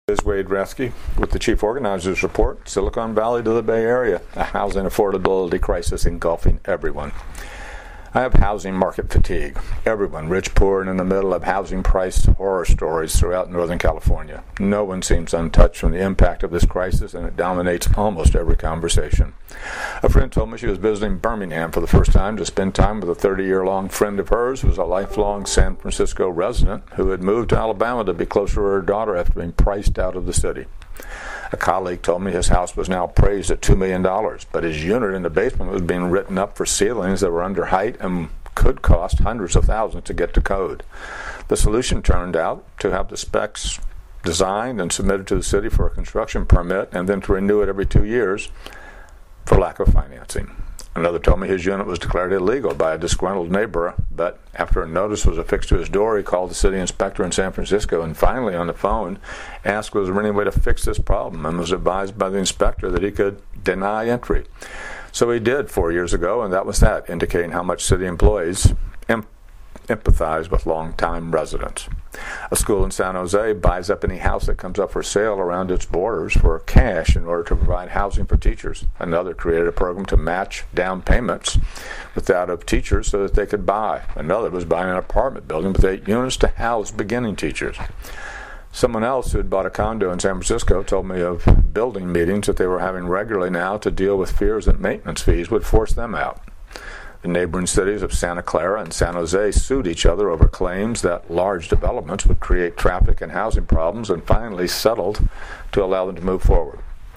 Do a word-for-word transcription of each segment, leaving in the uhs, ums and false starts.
This is Wade Reske with the Chief Organizers Report, Silicon Valley to the Bay Area, a housing affordability crisis engulfing everyone. I have housing market fatigue. Everyone, rich, poor, and in the middle, have housing price horror stories throughout Northern California. No one seems untouched from the impact of this crisis, and it dominates almost every conversation. A friend told me she was visiting Birmingham for the first time to spend time with a thirty-year-long friend of hers who was a lifelong San Francisco resident who had moved to Alabama to be closer to her daughter after being priced out of the city. A colleague told me his house was now appraised at two million dollars, but his unit in the basement was being written up for ceilings that were under height and could cost hundreds of thousands to get to code. The solution turned out to have the specs designed and submitted to the city for a construction permit and then to renew it every two years for lack of financing. Another told me his unit was declared illegal by a disgruntled neighbor, but after a notice was affixed to his door, he called the city inspector in San Francisco and finally on the phone asked was there any way to fix this problem and was advised by the inspector that he could deny entry. So he did four years ago, and that was that, indicating how much city employees em- empathize with long-time residents. A school in San Jose buys up any house that comes up for sale around its borders for cash in order to provide housing for teachers. Another created a program to match down payments with that of teachers so that they could buy. Another was buying an apartment building with eight units to house beginning teachers. Someone else who had bought a condo in San Francisco told me of building meetings that they were having regularly now to deal with fears that maintenance fees would force them out. The neighboring cities of Santa Clara and San Jose sued each other over claims that large developments would create traffic and housing problems and finally settled to allow them to move forward.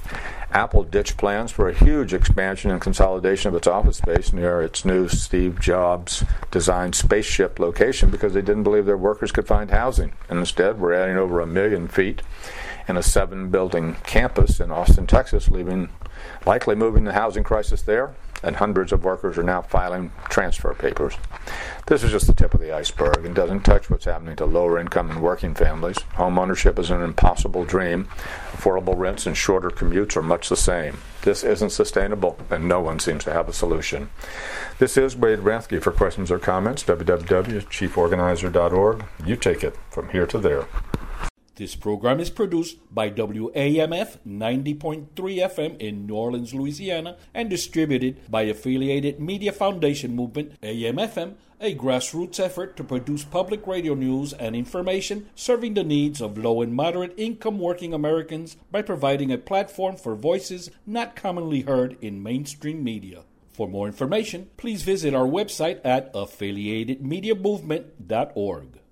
Apple ditched plans for a huge expansion and consolidation of its office space near its new Steve Jobs designed spaceship location because they didn't believe their workers could find housing. And instead, we're adding over a million feet in a seven-building campus in Austin, Texas, leaving, likely moving the housing crisis there, and hundreds of workers are now filing transfer papers. This is just the tip of the iceberg and doesn't touch what's happening to lower-income and working families. Home ownership is an impossible dream. Affordable rents and shorter commutes are much the same. This isn't sustainable, and no one seems to have a solution. This is Wade Reske. For questions or comments, w w w dot chief organizer dot org. You take it from here to there. This program is produced by W A M F ninety point three F M in New Orleans, Louisiana, and distributed by Affiliated Media Foundation Movement, A M F M, a grassroots effort to produce public radio news and information serving the needs of low and moderate income working Americans by providing a platform for voices not commonly heard in mainstream media. For more information, please visit our website at affiliated media movement dot org.